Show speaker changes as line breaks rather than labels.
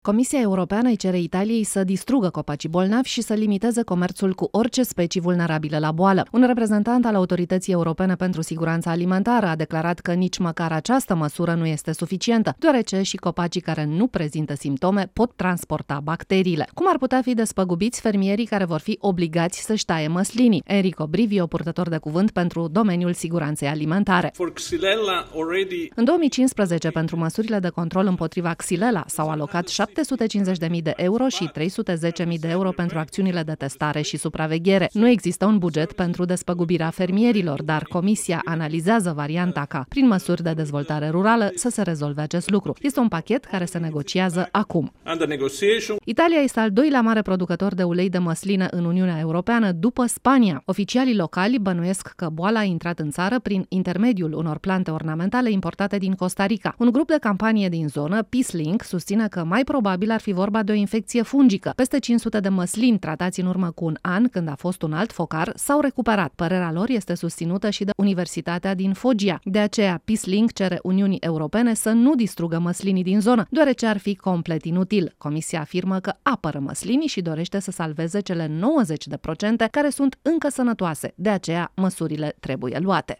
Comisia Europeană îi cere Italiei să distrugă copacii bolnavi și să limiteze comerțul cu orice specii vulnerabile la boală. Un reprezentant al Autorității Europene pentru Siguranța Alimentară a declarat că nici măcar această măsură nu este suficientă, deoarece și copacii care nu prezintă simptome pot transporta bacteriile. Cum ar putea fi despăgubiți fermierii care vor fi obligați să-și taie măslinii? Enrico Brivio, purtător de cuvânt pentru domeniul siguranței alimentare. În 2015, pentru măsurile de control împotriva Xylella s-au alocat 750.000 de euro și 310.000 de euro pentru acțiunile de testare și supraveghere. Nu există un buget pentru despăgubirea fermierilor, dar Comisia analizează varianta ca, prin măsuri de dezvoltare rurală, să se rezolve acest lucru. Este un pachet care se negociază acum. Italia este al doilea mare producător de ulei de măsline în Uniunea Europeană, după Spania. Oficialii locali bănuiesc că boala a intrat în țară prin intermediul unor plante ornamentale importate din Costa Rica. Un grup de campanie din zonă, Peace Link, susține că mai probabil ar fi vorba de o infecție fungică. Peste 500 de măslini tratați în urmă cu un an, când a fost un alt focar, s-au recuperat. Părerea lor este susținută și de Universitatea din Foggia. De aceea, Peace Link cere Uniunii Europene să nu distrugă măslinii din zonă, deoarece ar fi complet inutil. Comisia afirmă că apără măslinii și dorește să salveze cele 90% care sunt încă sănătoase. De aceea, măsurile trebuie luate.